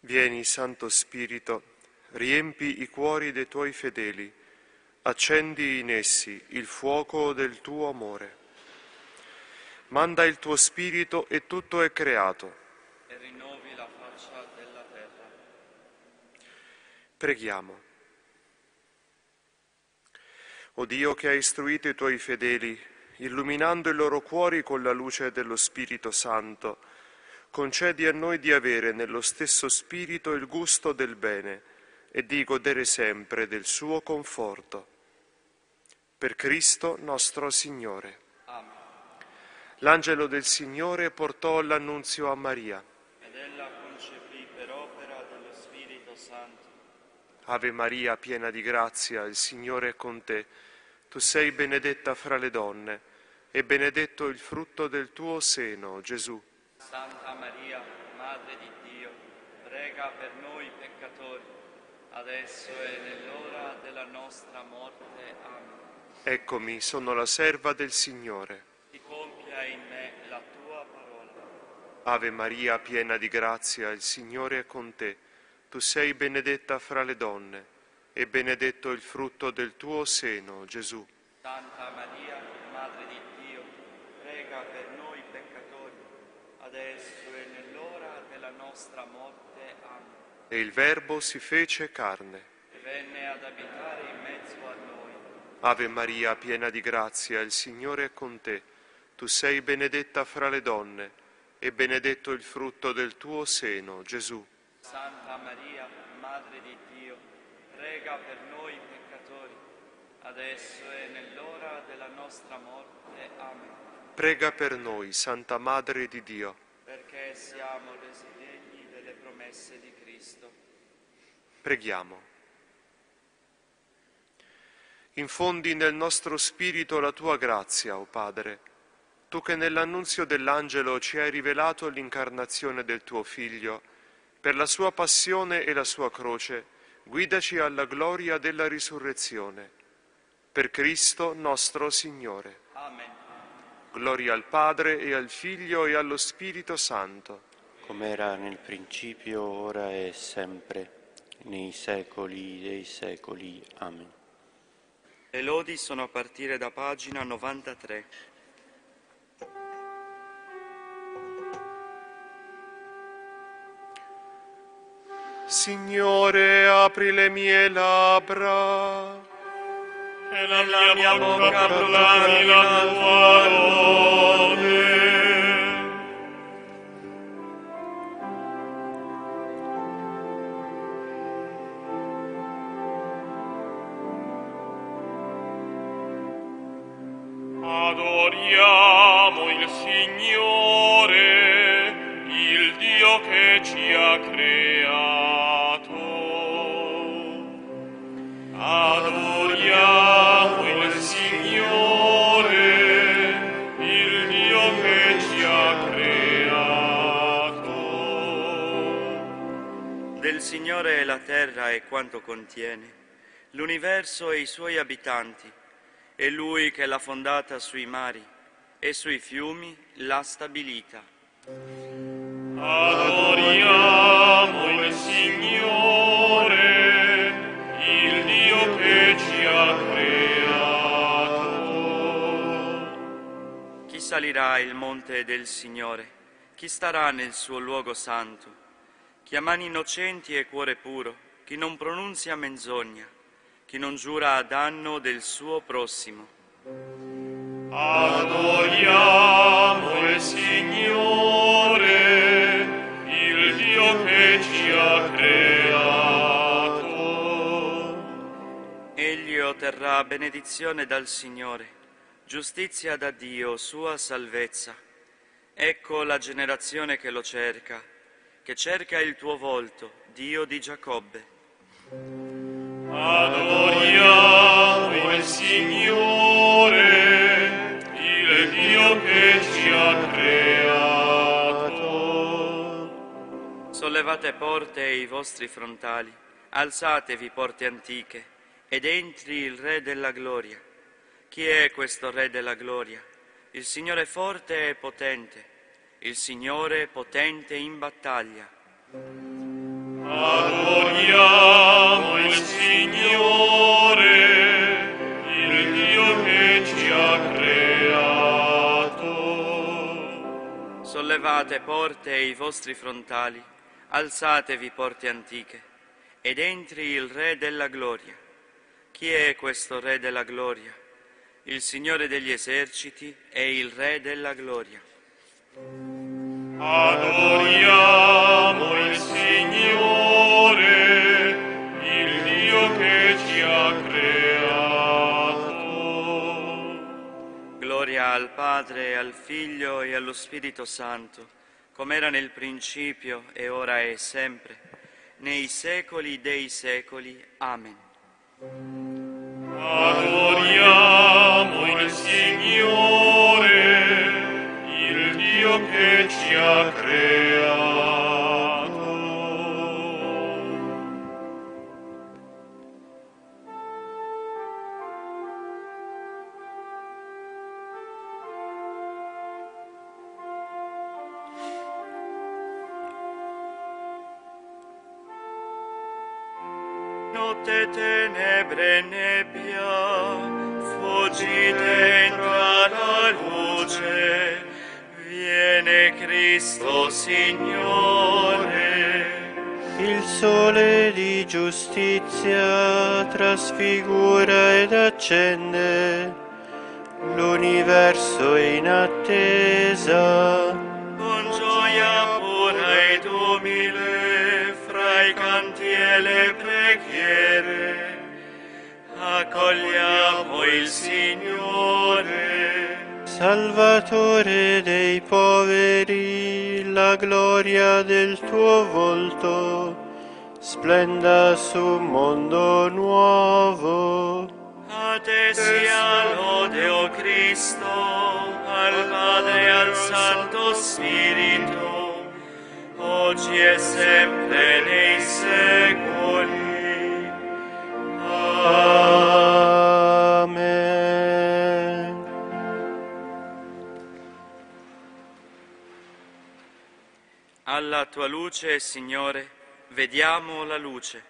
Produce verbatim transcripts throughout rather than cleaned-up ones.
Vieni, Santo Spirito, riempi i cuori dei tuoi fedeli, accendi in essi il fuoco del tuo amore. Manda il tuo Spirito e tutto è creato. E rinnovi la faccia della terra. Preghiamo. O Dio, che hai istruito i tuoi fedeli, illuminando i loro cuori con la luce dello Spirito Santo, concedi a noi di avere nello stesso Spirito il gusto del bene e di godere sempre del suo conforto. Per Cristo nostro Signore. Amen. L'angelo del Signore portò l'annunzio a Maria. Ed ella concepì per opera dello Spirito Santo. Ave Maria, piena di grazia, il Signore è con te. Tu sei benedetta fra le donne, e benedetto il frutto del tuo seno, Gesù. Santa Maria, Madre di Dio, prega per noi peccatori, adesso e nell'ora della nostra morte. Amen. Eccomi, sono la serva del Signore. Si compia in me la tua parola. Ave Maria, piena di grazia, il Signore è con te. Tu sei benedetta fra le donne, e benedetto il frutto del tuo seno, Gesù. Santa Maria, Madre di Dio, prega per noi peccatori, adesso e nell'ora della nostra morte. Amen. E il Verbo si fece carne. E venne ad abitare in mezzo a noi. Ave Maria, piena di grazia, il Signore è con te. Tu sei benedetta fra le donne, e benedetto il frutto del tuo seno, Gesù. Santa Maria, Madre di Dio, prega per noi peccatori, adesso e nell'ora della nostra morte. Amen. Prega per noi, Santa Madre di Dio, perché siamo resi degni delle promesse di Cristo. Preghiamo. Infondi nel nostro spirito la tua grazia, o Padre, tu che nell'annunzio dell'angelo ci hai rivelato l'incarnazione del tuo Figlio, per la sua passione e la sua croce, guidaci alla gloria della risurrezione. Per Cristo nostro Signore. Amen. Gloria al Padre e al Figlio e allo Spirito Santo. come era nel principio, ora e sempre, nei secoli dei secoli. Amen. Le lodi sono a partire da pagina novantatré. Signore, apri le mie labbra, e la mia, mia bocca proclami la tua lode. Adoriamo il Signore, il Dio che ci ha creato. Adoriamo il Signore, il Dio che ci ha creato. Del Signore è la terra e quanto contiene, l'universo e i suoi abitanti. È Lui che l'ha fondata sui mari e sui fiumi l'ha stabilita. Adoriamo il Signore, il Dio che ci ha creato. Chi salirà il monte del Signore? Chi starà nel suo luogo santo? Chi ha mani innocenti e cuore puro, chi non pronunzia menzogna, chi non giura a danno del suo prossimo. Adoriamo il Signore, il Dio che ci ha creato. Egli otterrà benedizione dal Signore, giustizia da Dio, sua salvezza. Ecco la generazione che lo cerca, che cerca il tuo volto, Dio di Giacobbe. Adoriamo il Signore, il Dio che ci ha creato. Sollevate porte e i vostri frontali, alzatevi porte antiche, ed entri il Re della gloria. Chi è questo Re della gloria? Il Signore forte e potente, il Signore potente in battaglia. Adoriamo il Signore, il Dio che ci ha creato. Sollevate porte e i vostri frontali, alzatevi porte antiche, ed entri il Re della Gloria. Chi è questo Re della Gloria? Il Signore degli eserciti è il Re della Gloria. Adoriamo il Signore, il Dio che ci ha creato. Gloria al Padre, al Figlio e allo Spirito Santo, come era nel principio e ora e sempre, nei secoli dei secoli. Amen. Adoriamo il Signore, il Dio che ci ha creato. Notte, tenebre, nebbia, fuggite, entra la luce, viene Cristo Signore. Il sole di giustizia trasfigura ed accende, l'universo è in attesa. Con gioia pura ed umile, fra i canti e le preghiere, accogliamo il Signore. Salvatore dei poveri, la gloria del tuo volto splenda su un mondo nuovo. A te sia lode, o Cristo, al Padre e al Santo Spirito, oggi e sempre nei secoli. Amen. Alla tua luce, Signore, vediamo la luce.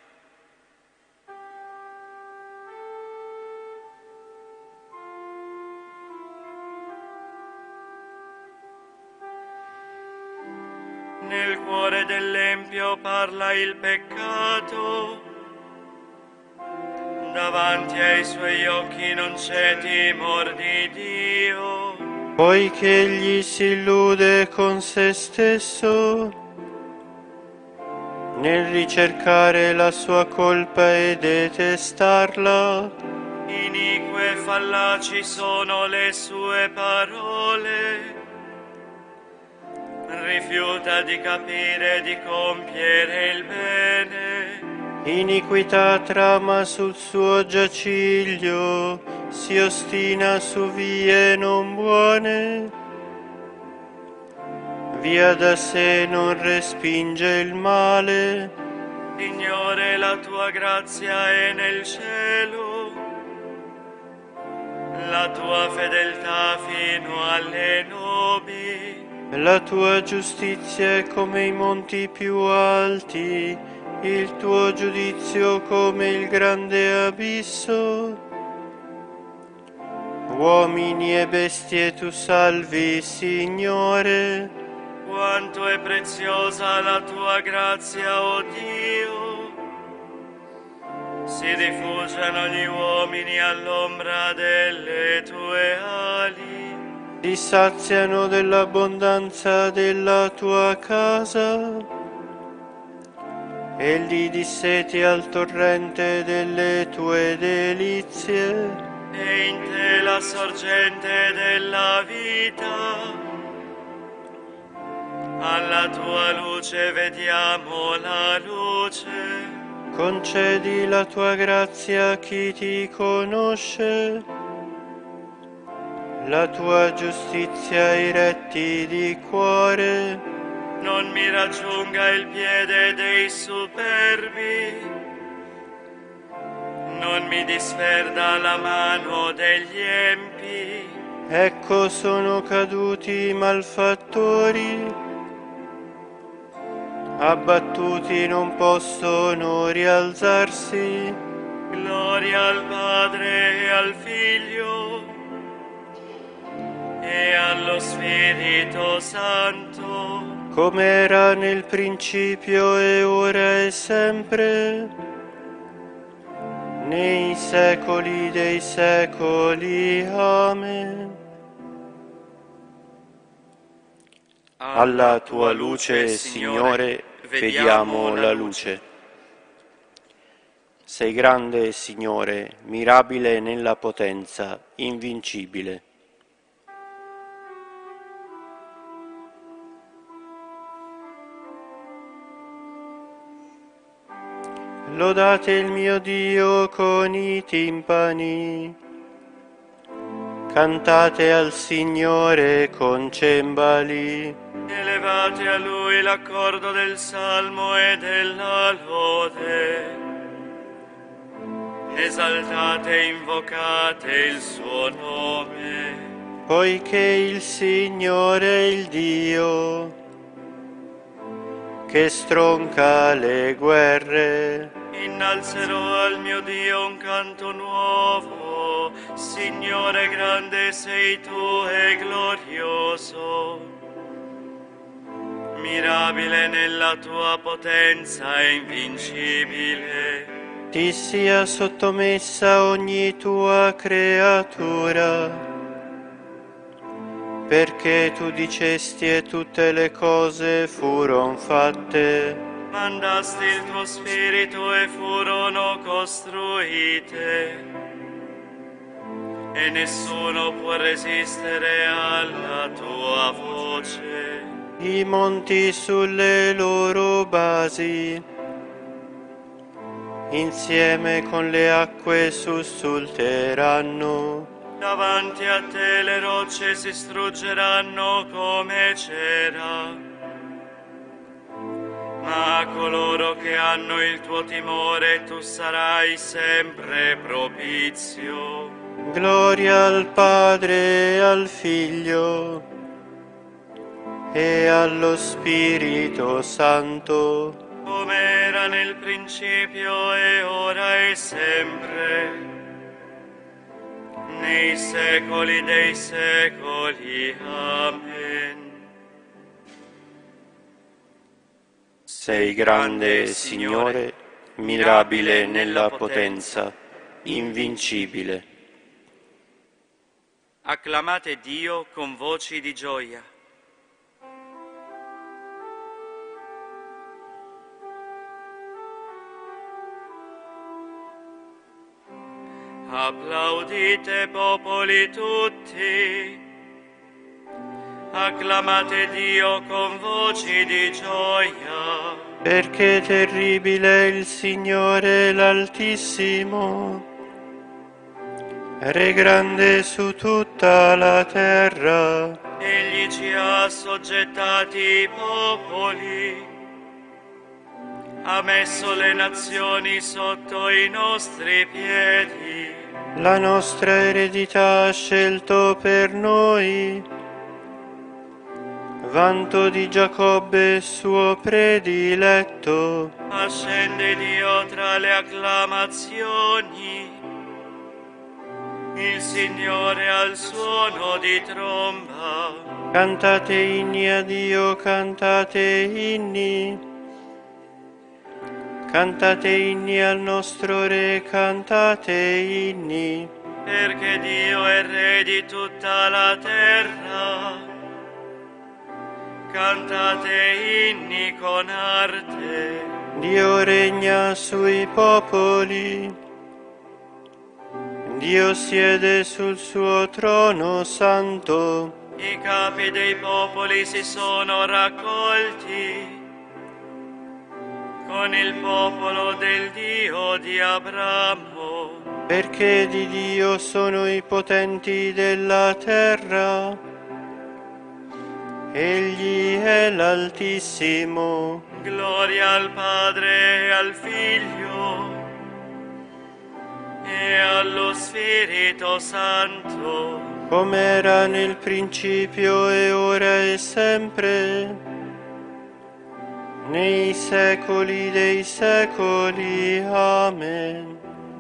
Nel cuore dell'empio parla il peccato, davanti ai suoi occhi non c'è timor di Dio. Poiché egli si illude con se stesso nel ricercare la sua colpa e detestarla. Inique e fallaci sono le sue parole, rifiuta di capire e di compiere il bene. Iniquità trama sul suo giaciglio, si ostina su vie non buone. Via da sé non respinge il male. Signore, la tua grazia è nel cielo, la tua fedeltà fino alle nubi. La tua giustizia è come i monti più alti, il tuo giudizio come il grande abisso. Uomini e bestie tu salvi, Signore. Quanto è preziosa la tua grazia, o Dio! Si rifugiano gli uomini all'ombra delle tue ali. Ti saziano dell'abbondanza della tua casa e li disseti al torrente delle tue delizie. E in te la sorgente della vita, alla tua luce vediamo la luce. Concedi la tua grazia a chi ti conosce, la tua giustizia ai retti di cuore. Non mi raggiunga il piede dei superbi, non mi disperda la mano degli empi. Ecco sono caduti i malfattori, abbattuti non possono rialzarsi. Gloria al Padre e al Figlio e allo Spirito Santo, come era nel principio e ora e sempre, nei secoli dei secoli. Amen. Alla tua luce, Signore, vediamo la luce. Sei grande, Signore, mirabile nella potenza, invincibile. Lodate il mio Dio con i timpani, cantate al Signore con cembali, elevate a Lui l'accordo del salmo e della lode, esaltate e invocate il suo nome. Poiché il Signore è il Dio che stronca le guerre. Innalzerò al mio Dio un canto nuovo, Signore grande sei tu e glorioso, mirabile nella tua potenza e invincibile. Ti sia sottomessa ogni tua creatura, perché tu dicesti e tutte le cose furon fatte. Mandasti il tuo spirito e furono costruite, e nessuno può resistere alla tua voce. I monti sulle loro basi, insieme con le acque sussulteranno. Davanti a te le rocce si struggeranno come cera. Ma a coloro che hanno il tuo timore tu sarai sempre propizio. Gloria al Padre e al Figlio e allo Spirito Santo, come era nel principio e ora e sempre, nei secoli dei secoli. Amen. Sei grande, Signore, mirabile nella potenza, invincibile. Acclamate Dio con voci di gioia. Applaudite popoli tutti, acclamate Dio con voci di gioia. Perché terribile è il Signore l'Altissimo, Re grande su tutta la terra. Egli ci ha assoggettati i popoli, ha messo le nazioni sotto i nostri piedi. La nostra eredità ha scelto per noi, vanto di Giacobbe suo prediletto. Ascende Dio tra le acclamazioni, il Signore al suono di tromba. Cantate inni a Dio, cantate inni. Cantate inni al nostro Re, cantate inni. Perché Dio è Re di tutta la terra, cantate inni con arte. Dio regna sui popoli, Dio siede sul suo trono santo. I capi dei popoli si sono raccolti con il popolo del Dio di Abramo. Perché di Dio sono i potenti della terra, Egli è l'Altissimo. Gloria al Padre e al Figlio e allo Spirito Santo, come era nel principio e ora e sempre, nei secoli dei secoli. Amen.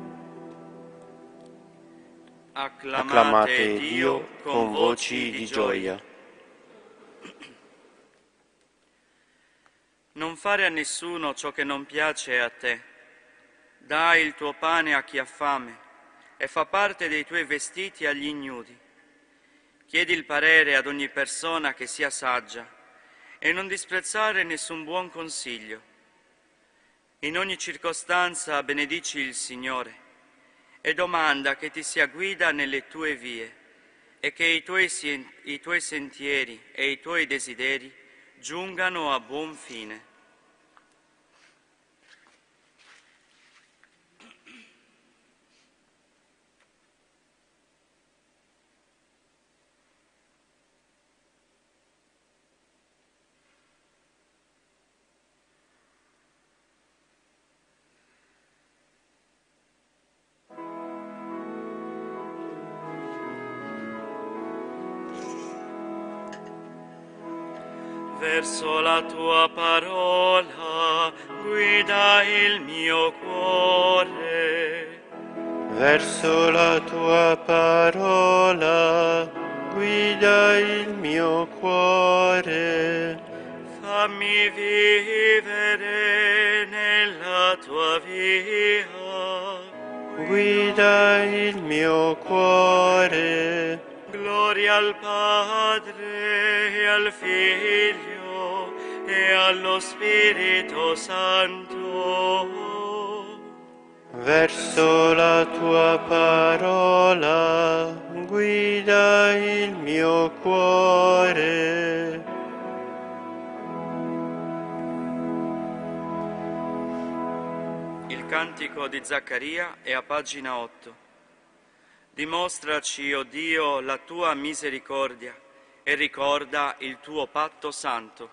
Acclamate, Acclamate Dio con voci di gioia. Non fare a nessuno ciò che non piace a te. Dai il tuo pane a chi ha fame e fa parte dei tuoi vestiti agli ignudi. Chiedi il parere ad ogni persona che sia saggia e non disprezzare nessun buon consiglio. In ogni circostanza benedici il Signore e domanda che ti sia guida nelle tue vie e che i tuoi, i tuoi sentieri e i tuoi desideri giungano a buon fine. Verso la tua parola guida il mio cuore. Verso la tua parola guida il mio cuore. Fammi vivere nella tua via. Guida il mio cuore. Gloria al Padre e al Figlio e allo Spirito Santo. Verso la tua parola guida il mio cuore. Il cantico di Zaccaria è a pagina otto. Dimostraci, o Dio, la tua misericordia e ricorda il tuo patto santo.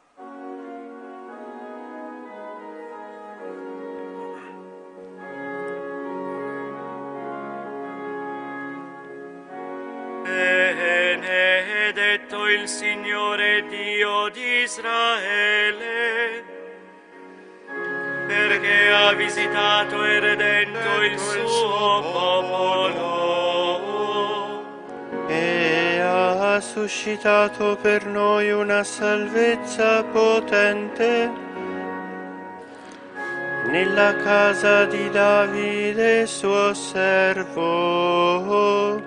Benedetto il Signore Dio di Israele, perché ha visitato e redento il suo popolo E ha suscitato per noi una salvezza potente nella casa di Davide suo servo,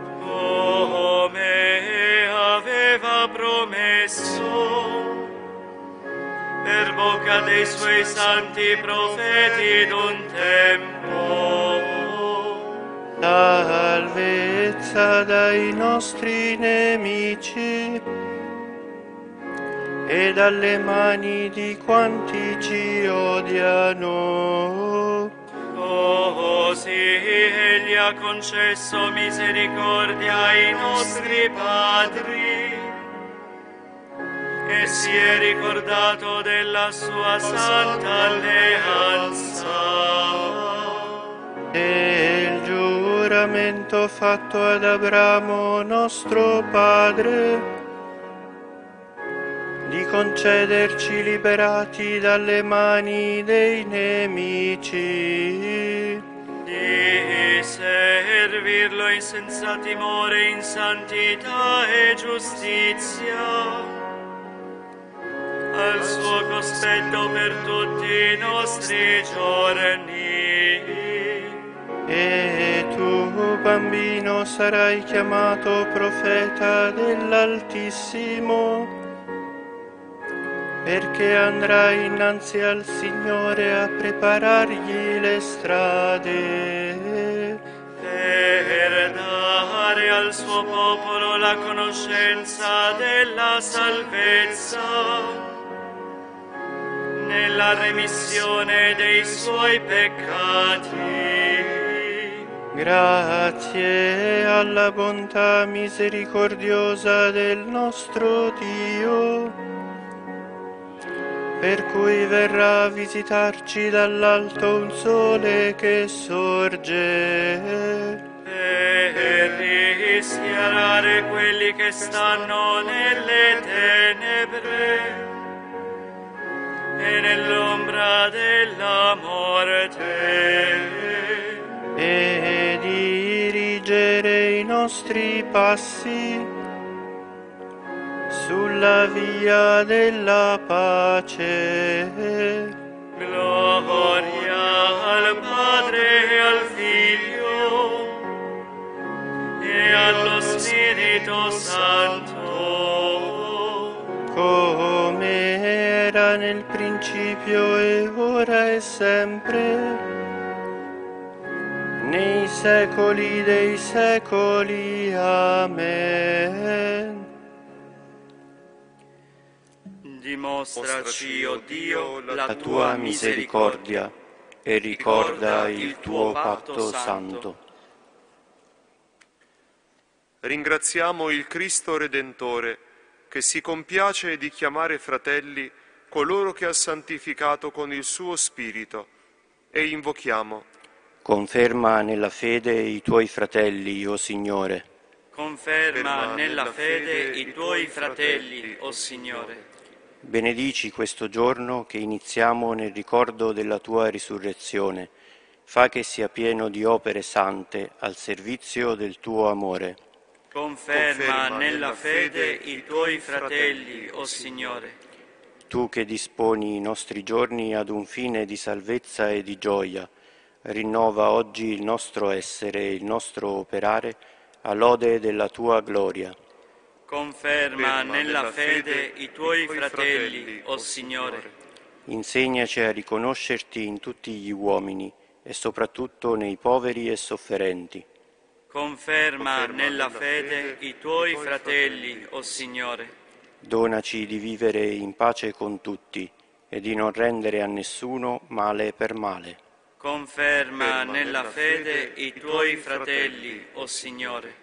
come aveva promesso per bocca dei suoi santi profeti d'un tempo. salvezza dai nostri nemici e dalle mani di quanti ci odiano. Così egli ha concesso misericordia ai nostri padri e si è ricordato della sua santa alleanza. E il giuramento fatto ad Abramo nostro padre di concederci liberati dalle mani dei nemici, Di servirlo in senza timore, in santità e giustizia, al suo cospetto per tutti i nostri giorni. e tu, bambino, sarai chiamato profeta dell'Altissimo, perché andrai innanzi al Signore a preparargli le strade, Per dare al suo popolo la conoscenza della salvezza nella remissione dei suoi peccati. grazie alla bontà misericordiosa del nostro Dio, per cui verrà a visitarci dall'alto un sole che sorge, Per rischiarare quelli che stanno nelle tenebre e nell'ombra della morte, e dirigere i nostri passi sulla via della pace. Gloria al Padre e al Figlio e allo Spirito Santo, come era nel principio e ora e sempre, nei secoli dei secoli. Amen. Dimostraci, o Dio, La tua misericordia e ricorda il tuo patto santo. Ringraziamo il Cristo Redentore, che si compiace di chiamare fratelli coloro che ha santificato con il suo Spirito, e invochiamo: Conferma nella fede i tuoi fratelli, o Signore. Conferma nella fede i tuoi fratelli, o Signore. Benedici questo giorno che iniziamo nel ricordo della tua risurrezione. Fa che sia pieno di opere sante al servizio del tuo amore. Conferma nella fede i tuoi fratelli, o Signore. Tu che disponi i nostri giorni ad un fine di salvezza e di gioia, rinnova oggi il nostro essere e il nostro operare a lode della tua gloria. Conferma nella fede i tuoi fratelli, o Signore. Insegnaci a riconoscerti in tutti gli uomini e soprattutto nei poveri e sofferenti. Conferma nella fede i tuoi fratelli, o Signore. Donaci di vivere in pace con tutti e di non rendere a nessuno male per male. Conferma nella fede i tuoi fratelli, o Signore.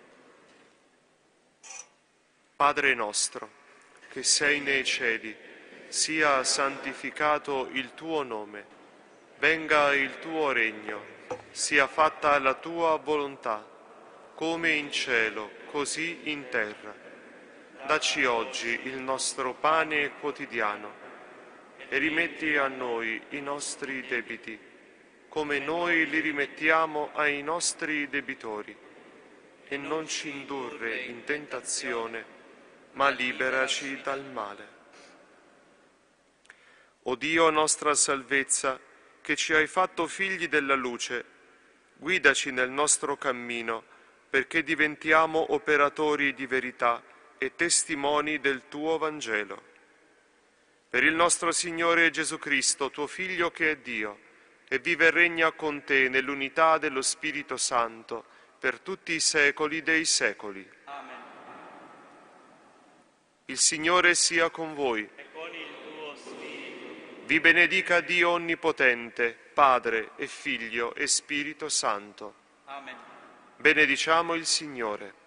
Padre nostro, che sei nei cieli, sia santificato il tuo nome, venga il tuo regno, sia fatta la tua volontà, come in cielo, così in terra. Dacci oggi il nostro pane quotidiano e rimetti a noi i nostri debiti, come noi li rimettiamo ai nostri debitori, e non ci indurre in tentazione, ma liberaci dal male. O Dio nostra salvezza, che ci hai fatto figli della luce, guidaci nel nostro cammino, perché diventiamo operatori di verità e testimoni del tuo Vangelo. Per il nostro Signore Gesù Cristo, tuo Figlio che è Dio, e vive e regna con te nell'unità dello Spirito Santo, per tutti i secoli dei secoli. Il Signore sia con voi. E con il tuo Spirito. Vi benedica Dio Onnipotente, Padre e Figlio e Spirito Santo. Amen. Benediciamo il Signore.